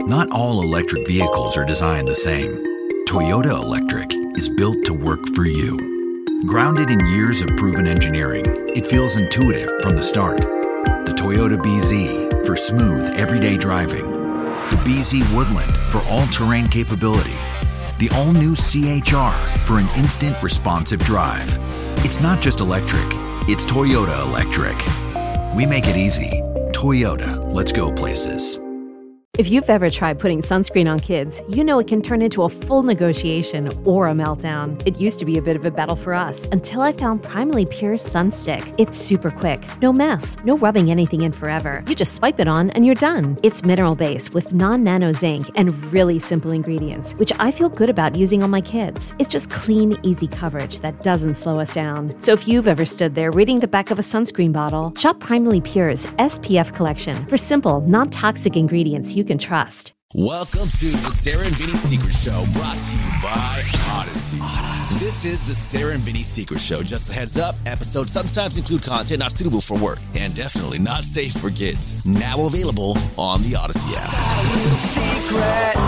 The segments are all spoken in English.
Not all electric vehicles are designed the same. Toyota Electric is built to work for you. Grounded in years of proven engineering, it feels intuitive from the start. The Toyota BZ for smooth, everyday driving. The BZ Woodland for all-terrain capability. The all-new CHR for an instant responsive drive. It's not just electric, it's Toyota Electric. We make it easy. Toyota, let's go places. If you've ever tried putting sunscreen on kids, you know it can turn into a full negotiation or a meltdown. It used to be a bit of a battle for us until I found Primally Pure Sunstick. It's super quick, no mess, no rubbing anything in forever. You just swipe it on and you're done. It's mineral based with non-nano zinc and really simple ingredients, which I feel good about using on my kids. It's just clean, easy coverage that doesn't slow us down. So if you've ever stood there reading the back of a sunscreen bottle, shop Primally Pure's SPF collection for simple, non-toxic ingredients you can trust. Welcome to the Sarah and Vinny Secret Show, brought to you by Odyssey. This is the Sarah and Vinny Secret Show. Just a heads up, episodes sometimes include content not suitable for work and definitely not safe for kids. Now available on the Odyssey app. A little secret,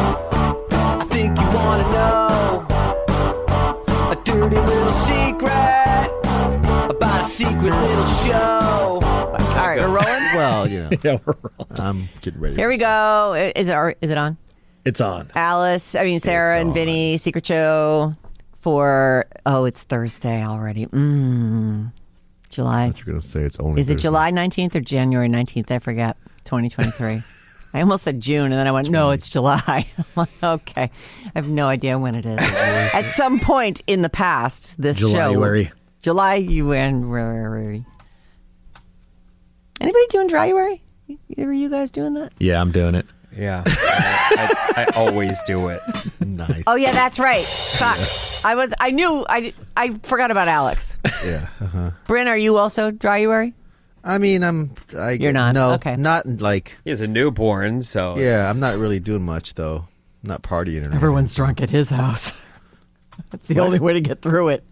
I think you want to know. A dirty little secret about a secret little show. All right, we're rolling? Well, you know. Yeah, we're rolling. I'm getting ready. Here we go. Is it on? It's on. Sarah and Vinny, Secret Show for, it's Thursday already. July. I thought you were going to say it's only Is it Thursday. July 19th or January 19th? I forget. 2023. I almost said June, and then I went, no, it's July. I'm like, okay. I have no idea when it is. At some point in the past, this July-uary. show. July-uary. Anybody doing Dryuary? Either of you guys doing that? Yeah, I'm doing it. Yeah. I always do it. Nice. Oh, yeah, that's right. Fuck. I forgot about Alex. Yeah. Uh-huh. Bryn, are you also Dryuary? I mean, You're not? No, Okay. not like. He has a newborn, so. Yeah, I'm not really doing much though. I'm not partying or anything. Everyone's drunk at his house. That's the only way to get through it.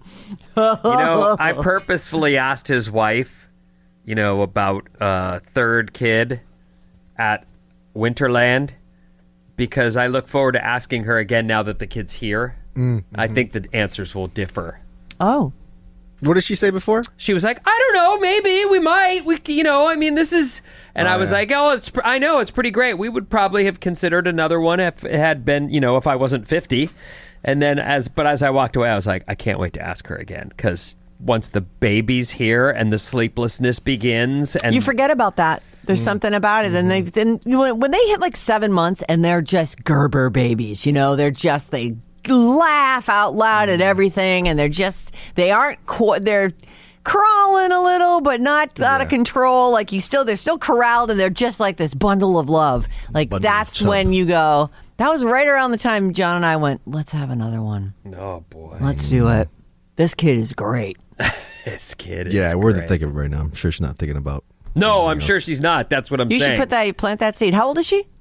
I purposefully asked his wife, about third kid at Winterland, because I look forward to asking her again now that the kid's here. Mm-hmm. I think the answers will differ. Oh. What did she say before? She was like, I don't know, maybe we might. This is... And I was like, I know, it's pretty great. We would probably have considered another one if it had been, if I wasn't 50. And then as I walked away, I was like, I can't wait to ask her again, because once the baby's here and the sleeplessness begins, and you forget about that. There's something about it, and when they hit like 7 months and they're just Gerber babies, they laugh out loud at everything, and they're crawling a little, but not out of control. Like they're still corralled, and they're just like this bundle of love. Like that's when you go. That was right around the time John and I went, let's have another one. Oh boy, let's do it. This kid is great. This kid is Yeah, we're great. thinking of it right now. I'm sure she's not thinking about. No, I'm sure she's not. That's what I'm saying. You should plant that seed. How old is she?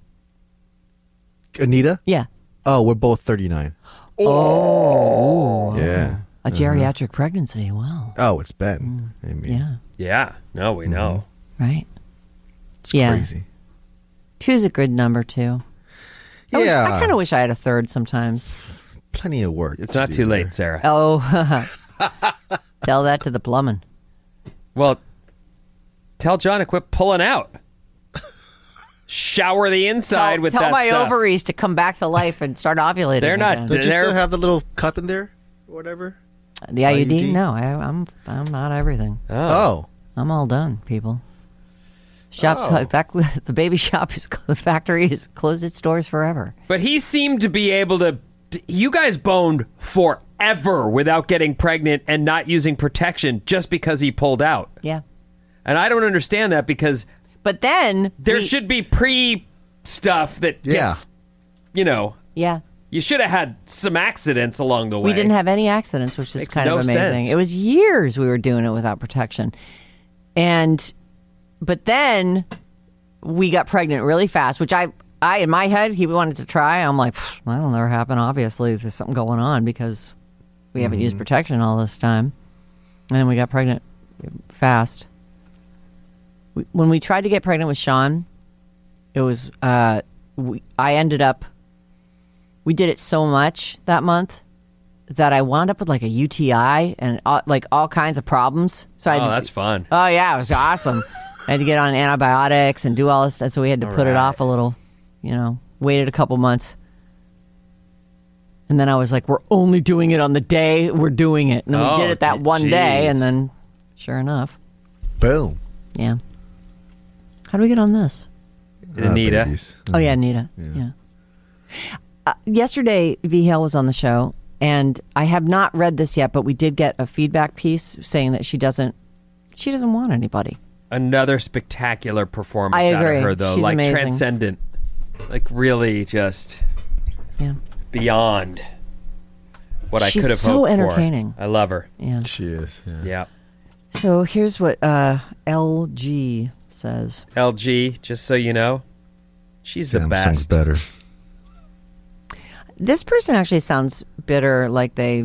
Anita? Yeah. Oh, we're both 39. Oh. Yeah. A geriatric pregnancy. Wow. Oh, it's been. I mean, Yeah. Yeah. No, we know. Right? it's crazy. 2's a good number, too. Yeah. I kind of wish I had a third sometimes. Plenty of work. It's to not do too there. late, Sarah. Oh. Tell that to the plumbing. Well, tell John to quit pulling out. Shower the inside with tell that my stuff. ovaries to come back to life and start ovulating. They're not- again. Don't you They're- still have the little cup in there? Or whatever? The IUD? IUD? No, I'm not everything. Oh. I'm all done, people. Shops, Oh. the baby shop the factory has closed its doors forever. But he seemed to be able to... You guys boned forever without getting pregnant and not using protection just because he pulled out. Yeah. And I don't understand that, because But then there should be pre-stuff that gets... Yeah. You should have had some accidents along the way. We didn't have any accidents, which is Makes kind no of amazing. sense. It was years we were doing it without protection. But then we got pregnant really fast, which I in my head, he wanted to try. I'm like, that'll never happen. Obviously, there's something going on because we haven't used protection all this time. And then we got pregnant fast. When we tried to get pregnant with Sean, it was I ended up, we did it so much that month that I wound up with like a UTI and like all kinds of problems. So that's fun. Oh yeah, it was awesome. I had to get on antibiotics and do all this stuff, so we had to put it off a little, waited a couple months. And then I was like, we're only doing it on the day we're doing it. And then we did it that one day, and then sure enough. Boom. Yeah. How do we get on this? Anita. Babies. Oh, yeah, Anita. Yeah. Yesterday, V. Hale was on the show, and I have not read this yet, but we did get a feedback piece saying that she doesn't want anybody. Another spectacular performance I agree. out of her, though. She's like amazing. transcendent. Like really just beyond what I She's could have so hoped entertaining. for. I love her. Yeah. She is. Yeah. Yeah. So here's what LG says. LG, just so you know, she's the Samsung's best. better. This person actually sounds bitter, like they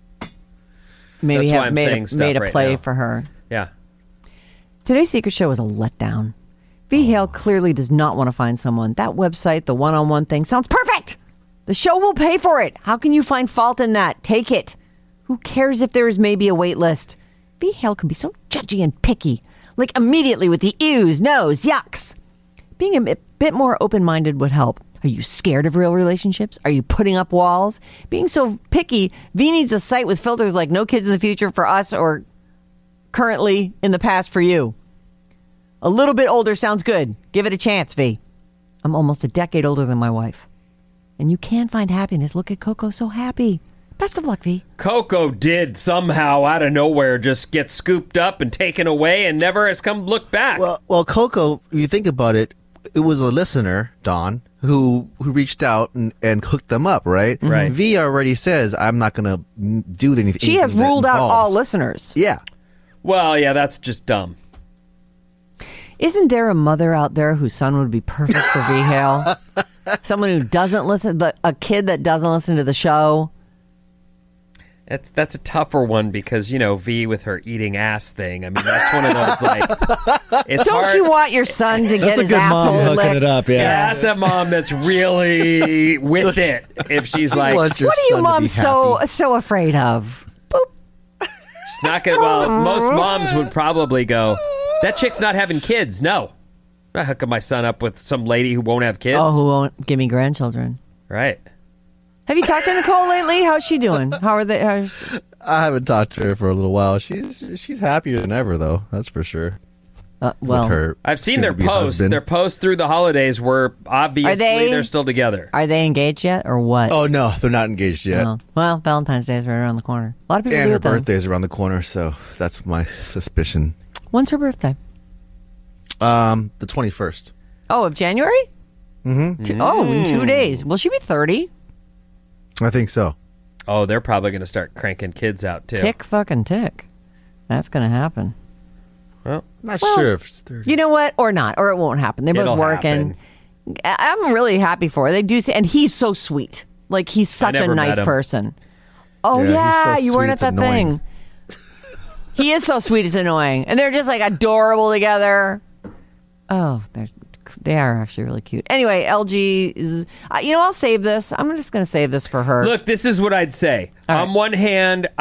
maybe That's why have I'm made saying a stuff play right now. for her. Yeah. Today's Secret Show was a letdown. V. Hale clearly does not want to find someone. That website, the one-on-one thing, sounds perfect. The show will pay for it. How can you find fault in that? Take it. Who cares if there is maybe a wait list? V. Hale can be so judgy and picky. Like immediately with the ews, no's, yucks. Being a bit more open-minded would help. Are you scared of real relationships? Are you putting up walls? Being so picky, V needs a site with filters like no kids in the future for us or currently in the past for you. A little bit older sounds good. Give it a chance, V. I'm almost a decade older than my wife. And you can find happiness. Look at Coco, so happy. Best of luck, V. Coco did somehow out of nowhere just get scooped up and taken away and never has come look back. Well, Coco, if you think about it, it was a listener, Dawn, who reached out and hooked them up, right? Right. V already says, I'm not going to do anything. She has that ruled out involves-" all listeners. Yeah. Well, yeah, that's just dumb. Isn't there a mother out there whose son would be perfect for V. Hale? Someone who doesn't listen, a kid that doesn't listen to the show? That's a tougher one because, V with her eating ass thing. I mean, that's one of those, like, it's Don't hard. you want your son to That's get a his good mom asshole hooking licked? it up, yeah. That's a mom that's really with it. If she's like, want your What are you son to be moms happy. so afraid of? Boop. she's not gonna, well, most moms would probably go, that chick's not having kids. No. I'm not hooking my son up with some lady who won't have kids. Oh, who won't give me grandchildren? Right. Have you talked to Nicole lately? How's she doing? How are they? I haven't talked to her for a little while. She's happier than ever, though. That's for sure. well, With her I've seen their soon-to-be posts. husband. Their posts through the holidays were obviously they're still together. are they engaged yet or what? Oh, no, they're not engaged yet. Oh. Well, Valentine's Day is right around the corner. A lot of people And do her it then. birthday's around the corner, so that's my suspicion. When's her birthday? The 21st. Oh, of January? Mm-hmm. Oh, in 2 days. Will she be 30? I think so. Oh, they're probably going to start cranking kids out too. Tick fucking tick. That's going to happen. Well, I'm not Well, sure if it's 30. You know what? Or not. Or it won't happen. They're both It'll working. I'm really happy for her. They do say, and he's so sweet. Like, he's such a never nice met him. person. Oh, Yeah, yeah. he's so You weren't sweet, at it's that annoying. thing. He is so sweet, it's annoying. And they're just like adorable together. Oh, they are actually really cute. Anyway, LG is, I'll save this. I'm just going to save this for her. look, this is what I'd say. All right. On one hand,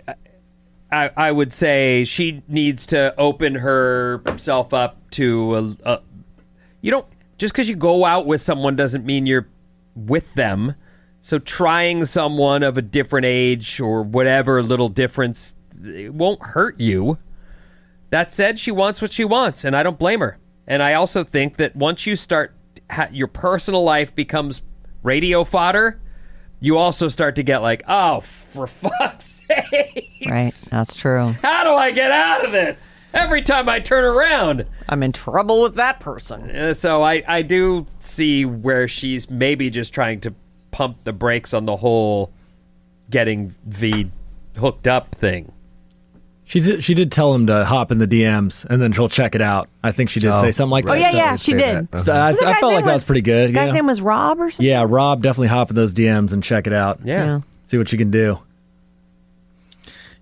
I would say she needs to open herself up to you don't just because you go out with someone doesn't mean you're with them. So trying someone of a different age or whatever little difference, it won't hurt you. That said, she wants what she wants, and I don't blame her. And I also think that once you start, your personal life becomes radio fodder, you also start to get like, oh, for fuck's sake. Right. That's true. How do I get out of this? Every time I turn around. I'm in trouble with that person. So I do see where she's maybe just trying to pump the brakes on the whole getting V hooked up thing. She did tell him to hop in the DMs and then she'll check it out. I think she did say something like right. that. Oh, yeah, So she I'd say did. that. So I The guy's felt like name that was pretty good. The guy's Yeah. name was Rob or something? Yeah, Rob, definitely hop in those DMs and check it out. Yeah. See what you can do.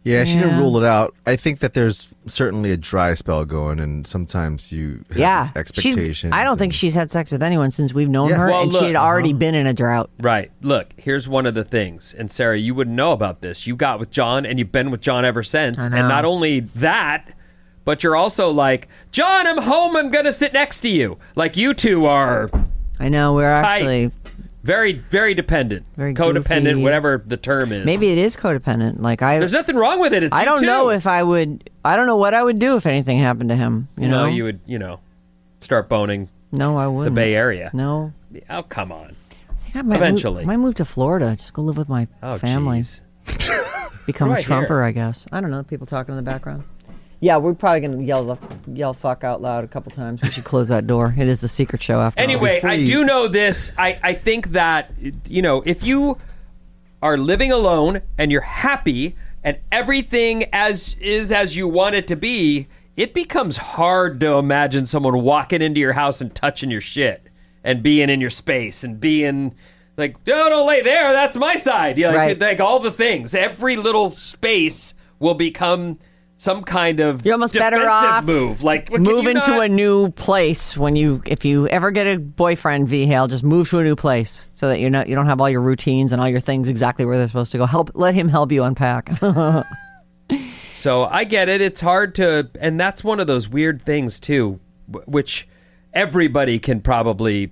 Yeah, she didn't rule it out. I think that there's certainly a dry spell going, and sometimes you have these expectations. I don't think she's had sex with anyone since we've known her, Well, and look, she had already been in a drought. Right. Look, here's one of the things. And Sarah, you wouldn't know about this. You got with John, and you've been with John ever since. I know. And not only that, but you're also like, John, I'm home. I'm going to sit next to you. Like, you two are I know, we're actually... very, very dependent. Very codependent, goofy. whatever the term is. Maybe it is codependent. There's nothing wrong with it. It's I you don't too. know if I would... I don't know what I would do if anything happened to him, you know? Well, you would, start boning No, I the wouldn't. Bay Area. No. Oh, come on. I think I might Eventually. I might move to Florida. Just go live with my Oh, family. jeez. Become a Right Trumper, here. I guess. I don't know. People talking in the background. Yeah, we're probably going to yell fuck out loud a couple times. We should close that door. It is the secret show after all. Anyway, I do know this. I think that, if you are living alone and you're happy and everything as you want it to be, it becomes hard to imagine someone walking into your house and touching your shit and being in your space and being like, no, don't lay there. That's my side. Yeah, Right. like all the things. Every little space will become some kind of You're almost better defensive off move. Like, can move you into not- a new place if you ever get a boyfriend, V-Hale, just move to a new place so that you don't have all your routines and all your things exactly where they're supposed to go. Let him help you unpack. So I get it. It's hard to, and that's one of those weird things too, which everybody can probably.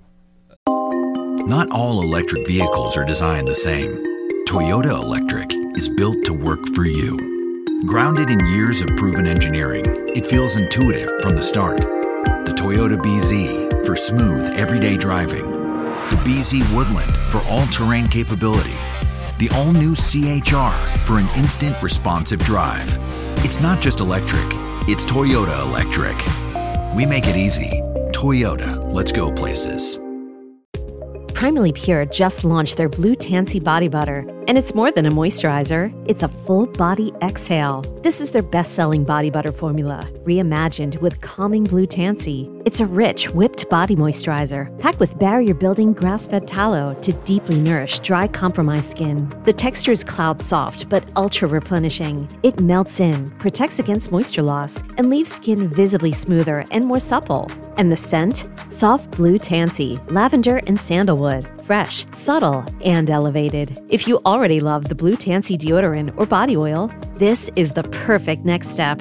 Not all electric vehicles are designed the same. Toyota Electric is built to work for you. Grounded in years of proven engineering, it feels intuitive from the start. The Toyota BZ for smooth, everyday driving. The BZ Woodland for all-terrain capability. The all-new CHR for an instant responsive drive. It's not just electric, it's Toyota Electric. We make it easy. Toyota, let's go places. Primally Pure just launched their Blue Tansy Body Butter, and it's more than a moisturizer. It's a full body exhale. This is their best-selling body butter formula, reimagined with calming Blue Tansy. It's a rich, whipped body moisturizer, packed with barrier-building grass-fed tallow to deeply nourish dry, compromised skin. The texture is cloud soft, but ultra-replenishing. It melts in, protects against moisture loss, and leaves skin visibly smoother and more supple. And the scent? Soft Blue Tansy, lavender and sandalwood. Fresh, subtle, and elevated. If you already love the Blue Tansy deodorant or body oil, this is the perfect next step.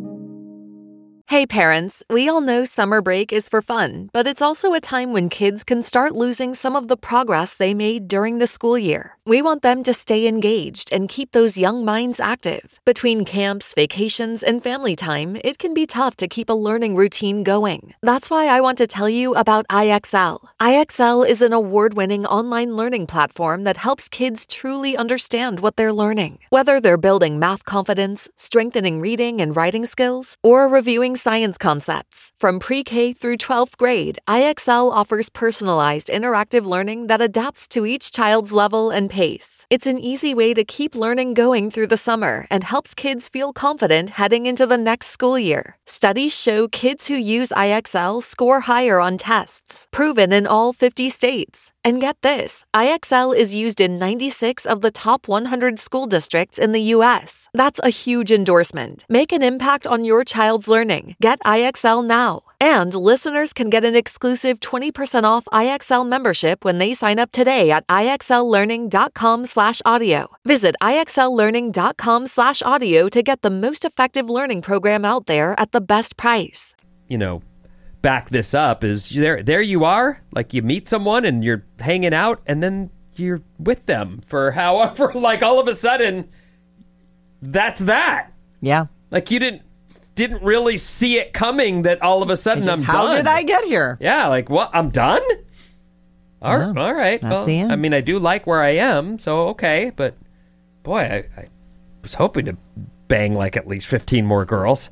Hey parents, we all know summer break is for fun, but it's also a time when kids can start losing some of the progress they made during the school year. We want them to stay engaged and keep those young minds active. Between camps, vacations, and family time, it can be tough to keep a learning routine going. That's why I want to tell you about IXL. IXL is an award-winning online learning platform that helps kids truly understand what they're learning. Whether they're building math confidence, strengthening reading and writing skills, or reviewing science concepts. From pre-K through 12th grade, IXL offers personalized interactive learning that adapts to each child's level and pace. It's an easy way to keep learning going through the summer and helps kids feel confident heading into the next school year. Studies show kids who use IXL score higher on tests, proven in all 50 states. And get this, IXL is used in 96 of the top 100 school districts in the U.S. That's a huge endorsement. Make an impact on your child's learning. Get IXL now. And listeners can get an exclusive 20% off IXL membership when they sign up today at IXLlearning.com/audio. Visit IXLlearning.com/audio to get the most effective learning program out there at the best price. Back this up is there you are, like you meet someone and you're hanging out and then you're with them for however, like all of a sudden that's that. Yeah. Like you didn't really see it coming that all of a sudden I'm How done. did I get here? Yeah, like what? I'm done? All right. That's the end. I mean, I do like where I am, so okay, but boy, I was hoping to bang like at least 15 more girls.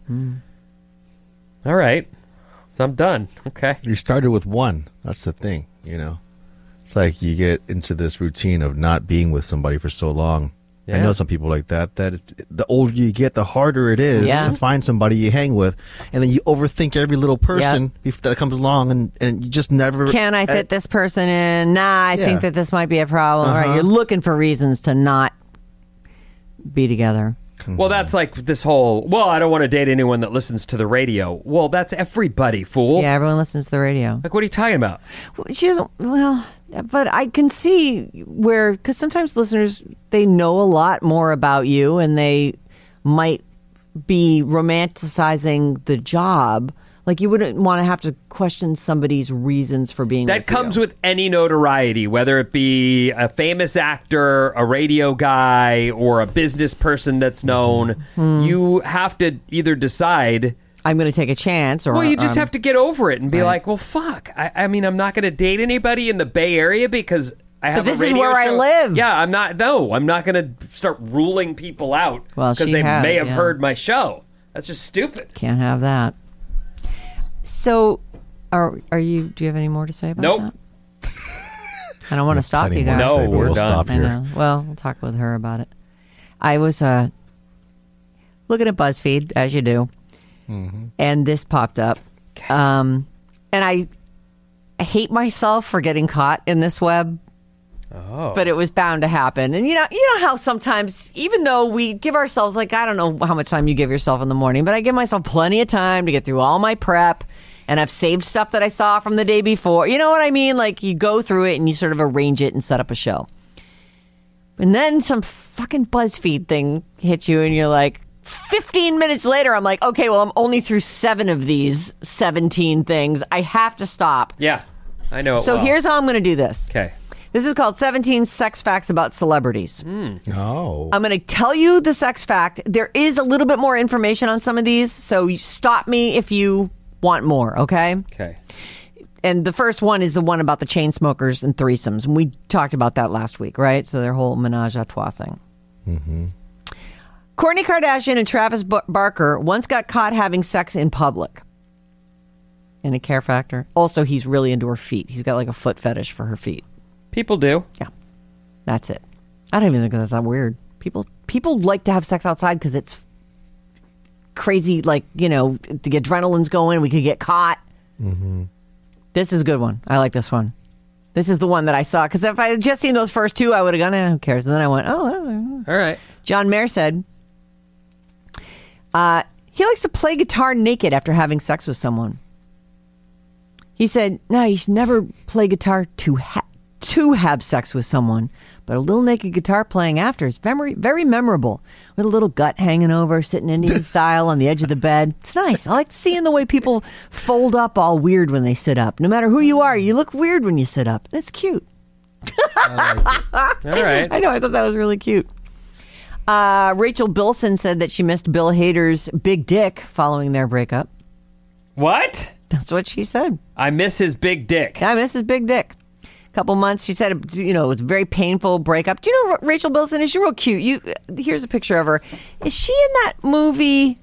All right. So I'm done. Okay. You started with one. That's the thing, It's like you get into this routine of not being with somebody for so long. I Yeah. know some people like that. The older you get, the harder it is Yeah. to find somebody you hang with. And then you overthink every little person that comes along and you just never... Can I fit this person in? Nah, I think that this might be a problem. Right? You're looking for reasons to not be together. Well, that's like this whole, well, I don't want to date anyone that listens to the radio. Well, that's everybody, fool. Yeah, everyone listens to the radio. Like, what are you talking about? She doesn't, well, but I can see where, because sometimes listeners, they know a lot more about you and they might be romanticizing the job. Like, you wouldn't want to have to question somebody's reasons for being That with comes you. with any notoriety, whether it be a famous actor, a radio guy, or a business person that's known. You have to either decide, I'm going to take a chance, or well, you just have to get over it and be right. like, well, fuck. I mean, I'm not going to date anybody in the Bay Area because I have But this a is radio where I show. live. Yeah, I'm not going to start ruling people out Well, because she they has, may have yeah. heard my show. That's just stupid. Can't have that. So, are you? Do you have any more to say about Nope. that? I don't want to stop Plenty you more to guys. say, but we're we'll done. stop I here. know. Well, we'll talk with her about it. I was looking at BuzzFeed, as you do, and this popped up. And I hate myself for getting caught in this web. Oh. But it was bound to happen. And you know how sometimes, even though we give ourselves, like, I don't know how much time you give yourself in the morning, but I give myself plenty of time to get through all my prep. And I've saved stuff that I saw from the day before. You know what I mean? Like, you go through it and you sort of arrange it and set up a show. And then some fucking BuzzFeed thing hits you and you're like, 15 minutes later, I'm like, okay, well, I'm only through 7 of these 17 things. I have to stop. Yeah, I know it So well. here's how I'm going to do this. Okay. This is called 17 Sex Facts About Celebrities. Oh. I'm going to tell you the sex fact. There is a little bit more information on some of these, so you stop me if you want more, okay? Okay. And the first one is the one about the chain smokers and threesomes. And we talked about that last week, right? So their whole menage a trois thing. Mm-hmm. Kourtney Kardashian and Travis Barker once got caught having sex in public. In a care factor. Also, he's really into her feet. He's got like a foot fetish for her feet. People do. Yeah. That's it. I don't even think that's that weird. People like to have sex outside because it's crazy, like, you know, the adrenaline's going. We could get caught. Mm-hmm. This is a good one. I like this one. This is the one that I saw. Because if I had just seen those first two, I would have gone, who cares? And then I went, oh. All right. John Mayer said he likes to play guitar naked after having sex with someone. He said, no, you should never play guitar to have sex with someone. But a little naked guitar playing after is very, very memorable. With a little gut hanging over, sitting Indian style on the edge of the bed. It's nice. I like seeing the way people fold up all weird when they sit up. No matter who you are, you look weird when you sit up. And it's cute. All right. I know. I thought that was really cute. Rachel Bilson said that she missed Bill Hader's big dick following their breakup. What? That's what she said. I miss his big dick. I miss his big dick. Couple months. She said, you know, it was a very painful breakup. Do you know Rachel Bilson? Is she real cute? Here's a picture of her. Is she in that movie?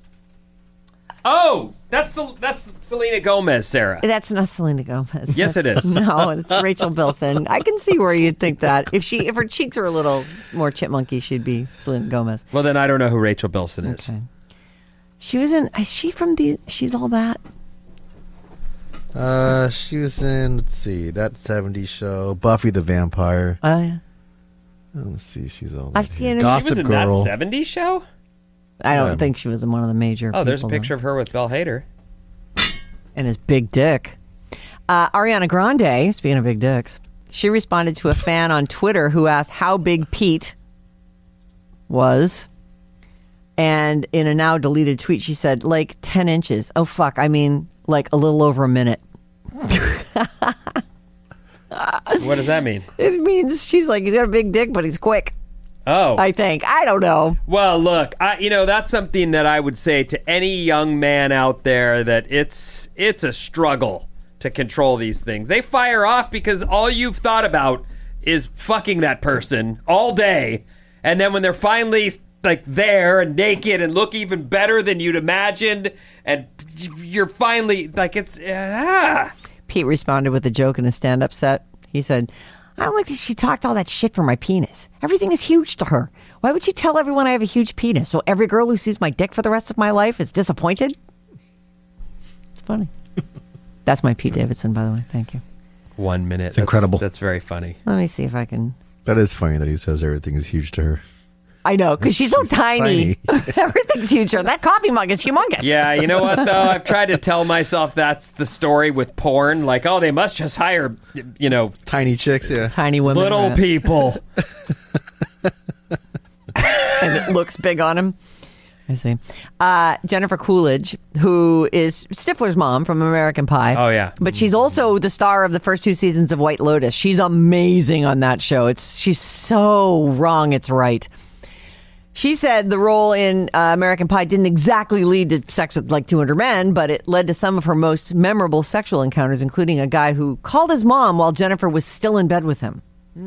Oh, that's Selena Gomez, Sarah. That's not Selena Gomez. Yes, it is. No, it's Rachel Bilson. I can see where you'd think that. If her cheeks were a little more chipmunky, she'd be Selena Gomez. Well, then I don't know who Rachel Bilson is. Okay. She was in. Is she from She's All That? She was in, let's see, that 70s show, Buffy the Vampire. Oh, yeah. Let's see, she's all I've seen her. Gossip She was in Girl. that 70s show? I don't think she was in one of the major. Oh, there's a people, picture of her with Bill Hader. and his big dick. Ariana Grande, speaking of big dicks, she responded to a fan on Twitter who asked how big Pete was. And in a now deleted tweet, she said, like 10 inches. Oh, fuck. I mean, like a little over a minute. What does that mean? It means she's like, he's got a big dick, but he's quick. Oh. I think. I don't know. Well, look, that's something that I would say to any young man out there, that it's a struggle to control these things. They fire off because all you've thought about is fucking that person all day. And then when they're finally like there and naked and look even better than you'd imagined, and you're finally like, it's Pete responded with a joke in a stand-up set. He said, I don't like that she talked all that shit for my penis. Everything is huge to her. Why would she tell everyone I have a huge penis? So every girl who sees my dick for the rest of my life is disappointed? It's funny. That's my Pete Davidson, by the way. Thank you. 1 minute. It's incredible. That's very funny. Let me see if I can. That is funny that he says everything is huge to her. I know, because she's so tiny. Everything's huge. That coffee mug is humongous. Yeah, you know what, though? I've tried to tell myself that's the story with porn. Like, oh, they must just hire, tiny chicks, yeah. Tiny women. little people. And it looks big on him. I see. Jennifer Coolidge, who is Stifler's mom from American Pie. Oh, yeah. But she's also the star of the first 2 seasons of White Lotus. She's amazing on that show. She's so wrong, it's right. She said the role in American Pie didn't exactly lead to sex with like 200 men, but it led to some of her most memorable sexual encounters, including a guy who called his mom while Jennifer was still in bed with him.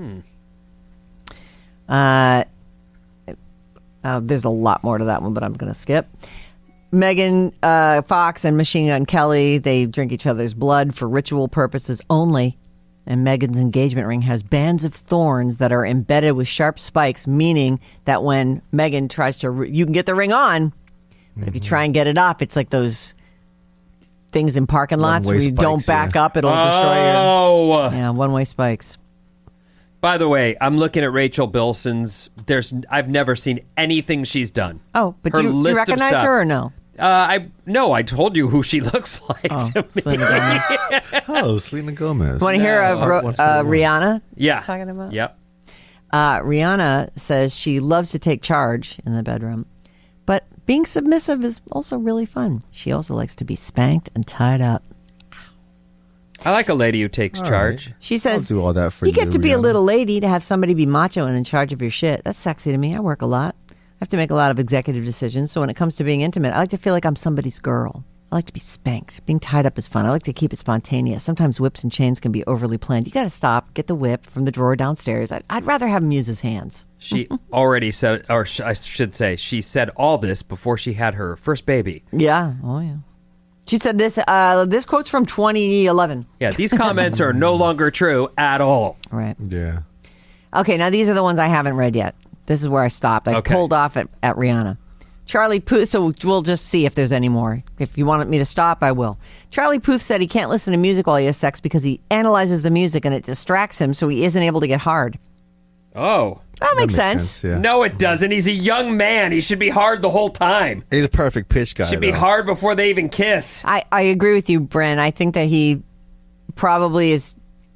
There's a lot more to that one, but I'm going to skip. Megan Fox and Machine Gun Kelly, they drink each other's blood for ritual purposes only. And Megan's engagement ring has bands of thorns that are embedded with sharp spikes, meaning that when Megan tries to... you can get the ring on, but if you try and get it off, it's like those things in parking lots where you don't back up, it'll destroy your... Yeah, one-way spikes. By the way, I'm looking at Rachel Bilson's. I've never seen anything she's done. Oh, but do you recognize her or no? I told you who she looks like to me. Selena Gomez. Want to hear Rihanna? Yeah. Talking about? Yep. Rihanna says she loves to take charge in the bedroom, but being submissive is also really fun. She also likes to be spanked and tied up. I like a lady who takes charge. Right. She says, I'll do all that for you. You get to be a little lady to have somebody be macho and in charge of your shit. That's sexy to me. I work a lot. I have to make a lot of executive decisions. So when it comes to being intimate, I like to feel like I'm somebody's girl. I like to be spanked. Being tied up is fun. I like to keep it spontaneous. Sometimes whips and chains can be overly planned. You got to stop, get the whip from the drawer downstairs. I'd rather have him use his hands. She already said, or I should say, she said all this before she had her first baby. Yeah. Oh, yeah. She said this quote's from 2011. Yeah, these comments are no longer true at all. Right. Yeah. Okay, now these are the ones I haven't read yet. This is where I stopped. I pulled off at Rihanna. Charlie Puth, so we'll just see if there's any more. If you want me to stop, I will. Charlie Puth said he can't listen to music while he has sex because he analyzes the music and it distracts him, so he isn't able to get hard. Oh. That makes sense. Yeah. No, it doesn't. He's a young man. He should be hard the whole time. He's a perfect pitch guy. Should be hard before they even kiss. I agree with you, Bryn. I think that he probably is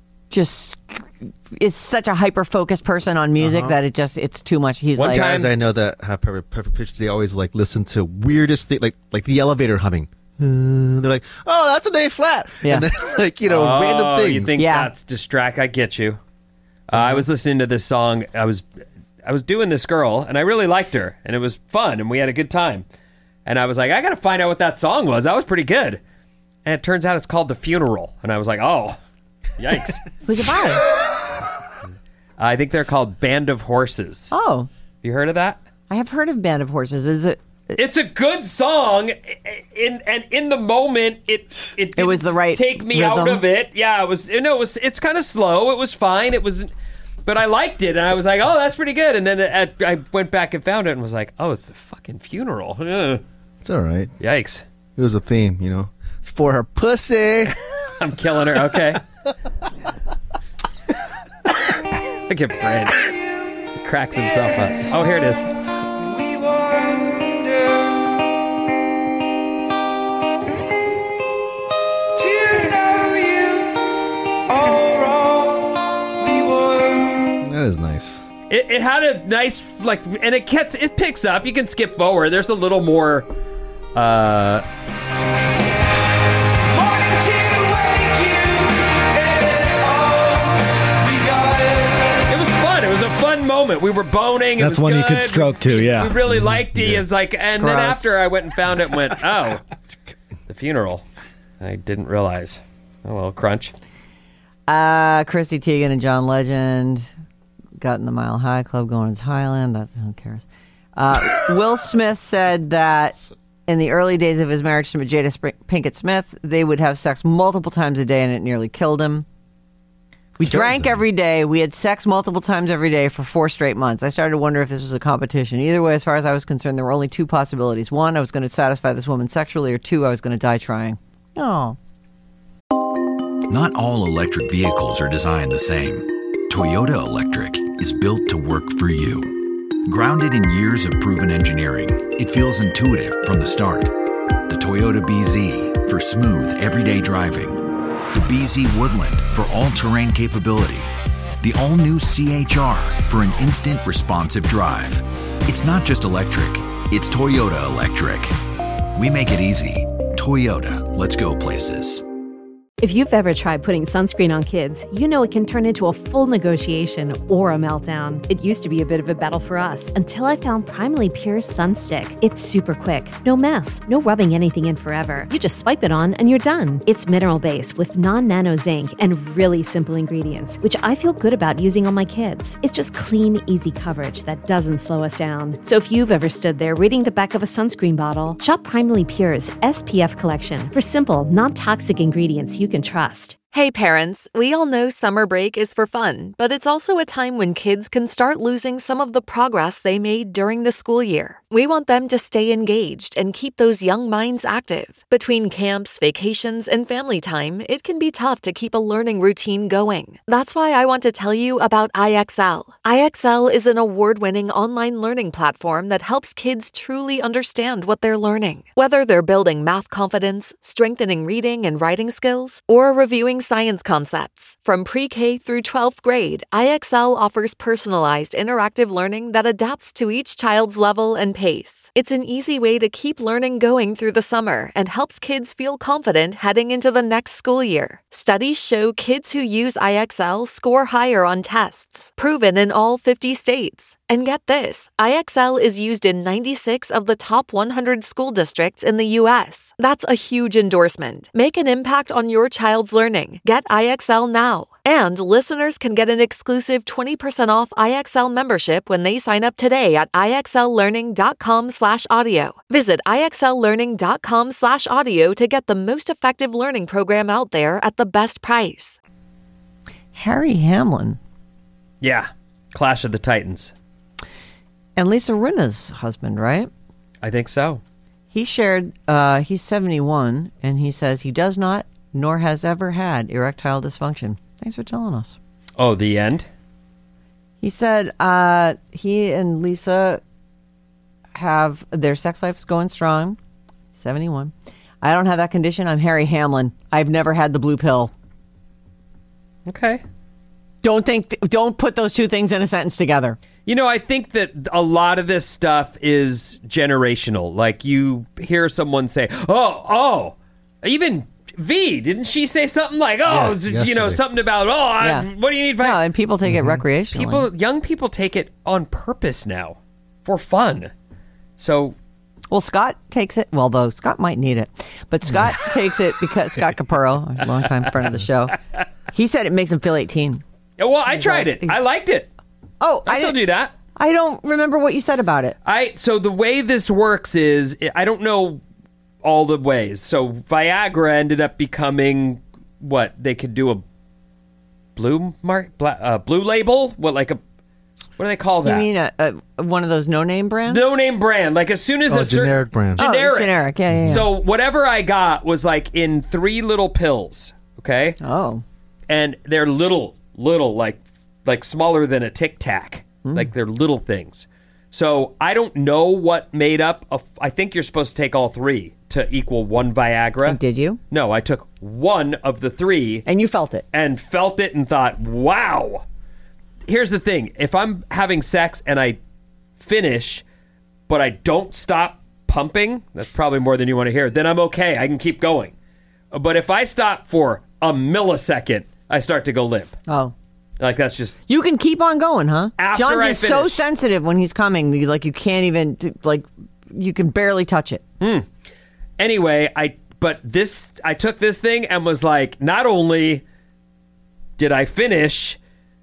such a hyper-focused person on music that it's too much. He's One guys I know that have perfect pitches, they always like listen to weirdest things, like the elevator humming. They're like, oh, that's an A flat. Yeah. And then, random things. You think that's distract? I get you. I was listening to this song. I was doing this girl, and I really liked her, and it was fun, and we had a good time. And I was like, I got to find out what that song was. That was pretty good. And it turns out it's called The Funeral. And I was like, oh, yikes. Who's it by? I think they're called Band of Horses. Oh. You heard of that? I have heard of Band of Horses. Is it? It's a good song, and in the moment, it was the right take me rhythm. out of it. Yeah, it was. It's kind of slow. It was fine. It was, but I liked it, and I was like, oh, that's pretty good. And then I went back and found it, and was like, oh, it's the fucking funeral. It's all right. Yikes! It was a theme, It's for her pussy. I'm killing her. Okay. Look at Fred. He cracks himself up. Oh, here it is. That is nice. It had a nice and it picks up. You can skip forward. There's a little more. It was fun. It was a fun moment. We were boning. That's one you could stroke to. Yeah, we really liked it. It was like, and Gross. then after I went and found it, and went, oh, The Funeral. I didn't realize. Oh well, crunch. Chrissy Teigen and John Legend got in the Mile High Club going to Thailand. Who cares? Will Smith said that in the early days of his marriage to Jada Pinkett Smith, they would have sex multiple times a day, and it nearly killed him. We drank every day. We had sex multiple times every day for 4 straight months. I started to wonder if this was a competition. Either way, as far as I was concerned, there were only 2 possibilities. 1, I was going to satisfy this woman sexually, or 2, I was going to die trying. Oh. Not all electric vehicles are designed the same. Toyota Electric is built to work for you. Grounded in years of proven engineering, it feels intuitive from the start. The Toyota BZ for smooth, everyday driving. The BZ Woodland for all-terrain capability. The all-new CHR for an instant responsive drive. It's not just electric, it's Toyota electric. We make it easy. Toyota, let's go places. If you've ever tried putting sunscreen on kids, you know it can turn into a full negotiation or a meltdown. It used to be a bit of a battle for us until I found Primally Pure Sun Stick. It's super quick, no mess, no rubbing anything in forever. You just swipe it on and you're done. It's mineral based with non-nano zinc and really simple ingredients, which I feel good about using on my kids. It's just clean, easy coverage that doesn't slow us down. So if you've ever stood there reading the back of a sunscreen bottle, shop Primally Pure's SPF collection for simple, non-toxic ingredients you can trust. Hey parents, we all know summer break is for fun, but it's also a time when kids can start losing some of the progress they made during the school year. We want them to stay engaged and keep those young minds active. Between camps, vacations, and family time, it can be tough to keep a learning routine going. That's why I want to tell you about IXL. IXL is an award-winning online learning platform that helps kids truly understand what they're learning. Whether they're building math confidence, strengthening reading and writing skills, or reviewing science concepts. From pre-K through 12th grade, IXL offers personalized interactive learning that adapts to each child's level and pace. It's an easy way to keep learning going through the summer and helps kids feel confident heading into the next school year. Studies show kids who use IXL score higher on tests, proven in all 50 states. And get this, IXL is used in 96 of the top 100 school districts in the U.S. That's a huge endorsement. Make an impact on your child's learning. Get IXL now. And listeners can get an exclusive 20% off IXL membership when they sign up today at IXLlearning.com/audio. Visit IXLlearning.com/audio to get the most effective learning program out there at the best price. Harry Hamlin. Yeah. Clash of the Titans. And Lisa Rinna's husband, right? I think so. He shared, he's 71, and he says he does not, nor has ever had, erectile dysfunction. Thanks for telling us. Oh, the end? He said he and Lisa have, their sex life's going strong. 71. I don't have that condition. I'm Harry Hamlin. I've never had the blue pill. Okay. Don't put those two things in a sentence together. You know, I think that a lot of this stuff is generational. Like, you hear someone say, oh, even V, didn't she say something like, something about, what do you need? No, and people take it recreationally. Young people take it on purpose now for fun. So, well, Scott takes it. Well, though Scott might need it, but Scott takes it because Scott Capurro, a longtime friend of the show, he said it makes him feel 18. Well, I tried it. I liked it. Oh, I told you that. I don't remember what you said about it. So the way this works is, I don't know all the ways. So Viagra ended up becoming what they could do, a blue label. What do they call that? You mean one of those no-name brands? No-name brand. Like, as soon as generic brand. Generic. Yeah. So whatever I got was like in 3 little pills. Okay. Oh. And they're little, like smaller than a Tic Tac. Like, they're little things. So I don't know what made up. I think you're supposed to take all 3 to equal 1 Viagra. And did you? No, I took 1 of the 3. And you felt it. And felt it and thought, wow. Here's the thing. If I'm having sex and I finish, but I don't stop pumping, that's probably more than you want to hear, then I'm okay. I can keep going. But if I stop for a millisecond, I start to go limp. Oh. Like, that's just... You can keep on going, huh? After John's I is so sensitive when he's coming. You can't even, you can barely touch it. Anyway, I took this thing and was like, not only did I finish,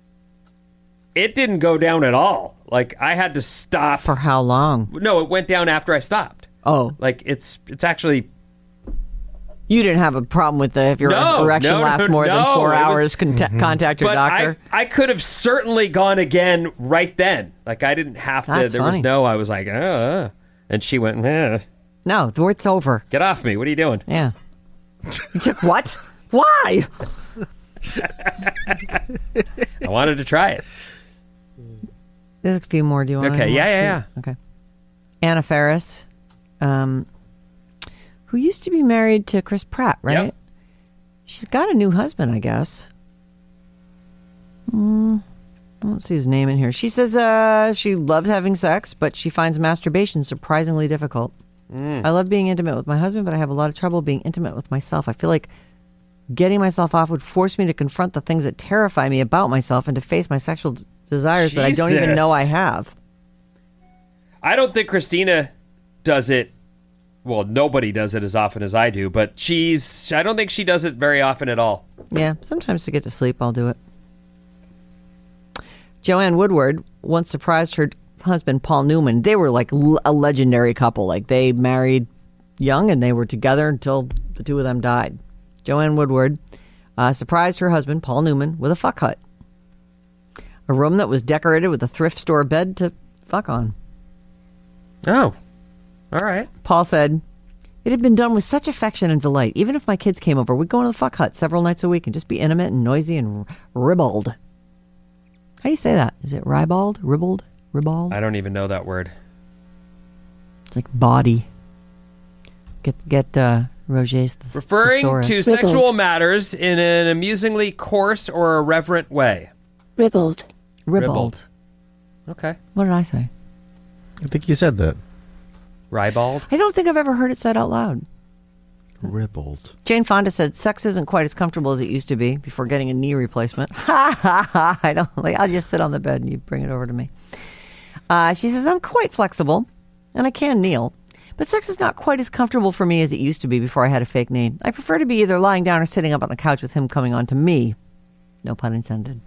it didn't go down at all. Like, I had to stop. For how long? No, it went down after I stopped. Oh. Like, it's actually... You didn't have a problem with if your erection lasts more than 4 hours, contact your doctor? I could have certainly gone again right then. Like, I didn't have to. That's there funny. was no, I was like, and she went, No, it's over. Get off me. What are you doing? Yeah. You took what? Why? I wanted to try it. There's a few more. Do you want? Okay, yeah. Okay. Anna Faris, who used to be married to Chris Pratt, right? Yep. She's got a new husband, I guess. I don't see his name in here. She says she loves having sex, but she finds masturbation surprisingly difficult. I love being intimate with my husband, but I have a lot of trouble being intimate with myself. I feel like getting myself off would force me to confront the things that terrify me about myself and to face my sexual desires that I don't even know I have. I don't think Christina does it. Well, nobody does it as often as I do, but I don't think she does it very often at all. Yeah, sometimes to get to sleep, I'll do it. Joanne Woodward once surprised her husband, Paul Newman. They were like a legendary couple. Like, they married young and they were together until the two of them died. Joanne Woodward surprised her husband, Paul Newman, with a fuck hut. A room that was decorated with a thrift store bed to fuck on. Oh, all right. Paul said, it had been done with such affection and delight. Even if my kids came over, we'd go into the fuck hut several nights a week and just be intimate and noisy and ribald. How do you say that? Is it ribald? Ribald? Ribald? I don't even know that word. It's like body. Get Roger's referring thesaurus. to sexual matters in an amusingly coarse or irreverent way. Ribald. Ribald. Okay. What did I say? I think you said that. Ribald? I don't think I've ever heard it said out loud. Ribald. Jane Fonda said, sex isn't quite as comfortable as it used to be before getting a knee replacement. Ha ha ha. I don't like, I'll just sit on the bed and you bring it over to me. She says, I'm quite flexible and I can kneel, but sex is not quite as comfortable for me as it used to be before I had a fake knee. I prefer to be either lying down or sitting up on the couch with him coming on to me. No pun intended.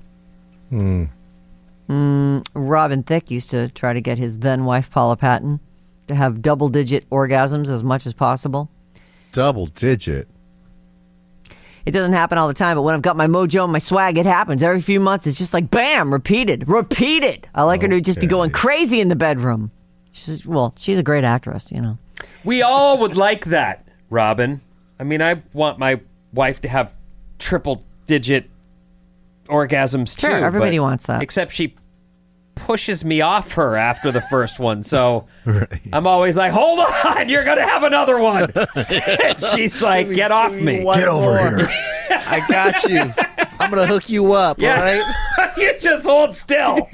Robin Thicke used to try to get his then wife Paula Patton to have double-digit orgasms as much as possible. Double-digit? It doesn't happen all the time, but when I've got my mojo and my swag, it happens. Every few months, it's just like, bam, repeated. I like her to just be going crazy in the bedroom. She's a great actress, you know. We all would like that, Robin. I mean, I want my wife to have triple-digit orgasms too. Sure, everybody wants that. Except she pushes me off her after the first one, so I'm always like, hold on, you're gonna have another one. And she's like, get off me. Get over here. I got you. I'm gonna hook you up, all right? You just hold still.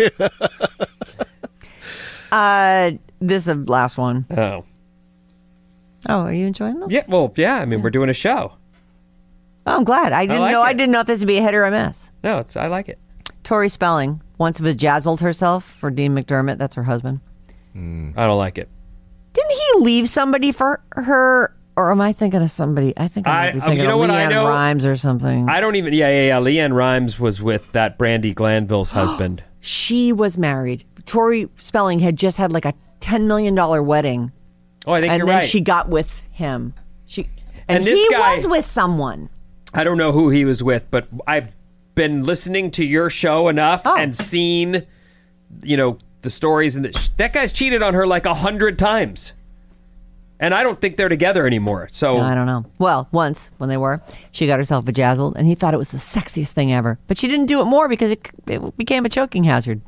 This is the last one. Oh, are you enjoying this? yeah. Well, yeah. I mean, we're doing a show. Oh, I'm glad. I didn't know if this would be a hit or a miss. No, I like it. Tori Spelling once vajazzled herself for Dean McDermott. That's her husband. I don't like it. Didn't he leave somebody for her? Or am I thinking of somebody? I think I might be thinking of Leanne Rimes or something. I don't even... Yeah. Leanne Rimes was with that Brandi Glanville's husband. She was married. Tori Spelling had just had like a $10 million wedding. Oh, I think you're right. And then she got with him. And this he guy, was with someone. I don't know who he was with, but I've been listening to your show enough and seen, the stories. And that guy's cheated on her like 100 times. And I don't think they're together anymore. So I don't know. Well, once when they were, she got herself vajazzled, and he thought it was the sexiest thing ever. But she didn't do it more because it became a choking hazard.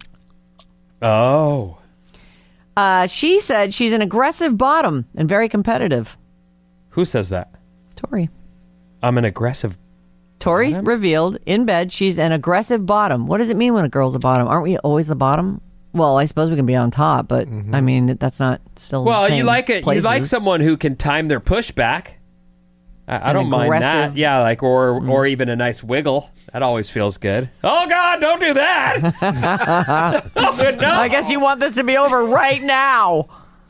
Oh. She said she's an aggressive bottom and very competitive. Who says that? Tori. I'm an aggressive Tori's bottom? Revealed in bed she's an aggressive bottom. What does it mean when a girl's a bottom? Aren't we always the bottom? Well, I suppose we can be on top, but I mean, that's not still. Well, you like it. Places. You like someone who can time their pushback. I don't mind that. Yeah, or even a nice wiggle. That always feels good. Oh God, don't do that. Oh, no. I guess you want this to be over right now.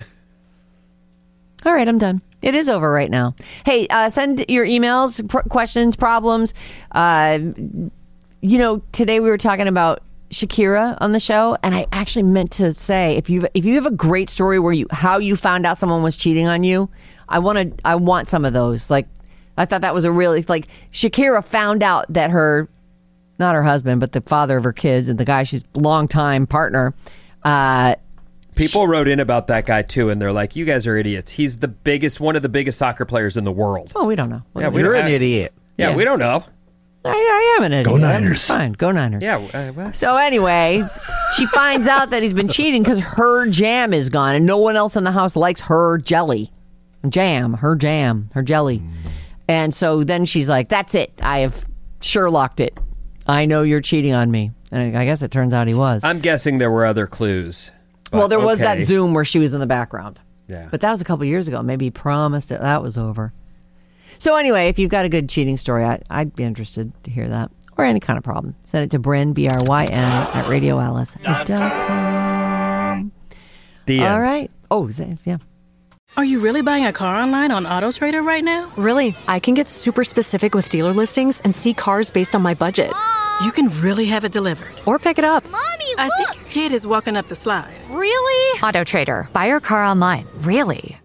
All right, I'm done. It is over right now. Hey, send your emails, questions, problems. Today we were talking about Shakira on the show, and I actually meant to say if you have a great story where how you found out someone was cheating on you, I want some of those. Like, I thought that was a really, like, Shakira found out that not her husband, but the father of her kids and the guy she's longtime partner. People wrote in about that guy too, and they're like, "You guys are idiots. He's one of the biggest soccer players in the world." Oh, we don't know. You're an idiot. Yeah, we don't know. I am an idiot. Go Niners. Fine, go Niners. Yeah. So anyway, She finds out that he's been cheating because her jam is gone and no one else in the house likes her jelly. Her jelly. And so then she's like, that's it. I have Sherlocked it. I know you're cheating on me. And I guess it turns out he was. I'm guessing there were other clues. Well, there was that Zoom where she was in the background. Yeah. But that was a couple years ago. Maybe he promised it. That was over. So anyway, if you've got a good cheating story, I'd be interested to hear that. Or any kind of problem. Send it to Bryn, B-R-Y-N, at radioalice.com. The end. All right. Oh, yeah. Are you really buying a car online on AutoTrader right now? Really? I can get super specific with dealer listings and see cars based on my budget. You can really have it delivered. Or pick it up. Mommy, look! I think your kid is walking up the slide. Really? AutoTrader. Buy your car online. Really?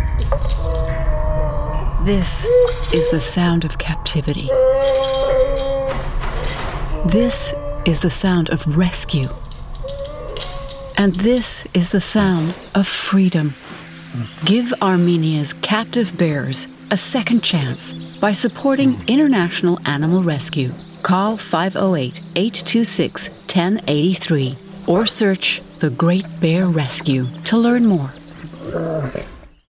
This is the sound of captivity. This is the sound of rescue. And this is the sound of freedom. Give Armenia's captive bears a second chance by supporting International Animal Rescue. Call 508-826-1083 or search The Great Bear Rescue to learn more.